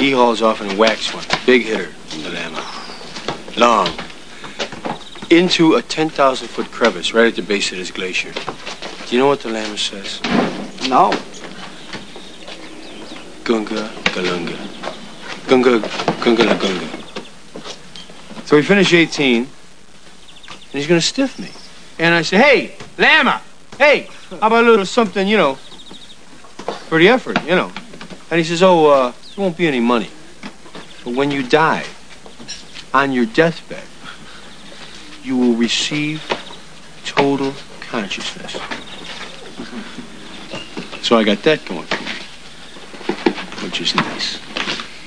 He hauls off and whacks one. Big hitter, the Lama. Long. Into a 10,000-foot crevice right at the base of this glacier. Do you know what the Lama says? No. Gunga Galunga. Gunga Gunga La Gunga. So we finish 18, and he's gonna stiff me. And I say, hey, Lama, hey, how about a little something, you know, for the effort, you know? And he says, oh, there won't be any money. But when you die, on your deathbed, you will receive total consciousness. So I got that going for me, which is nice.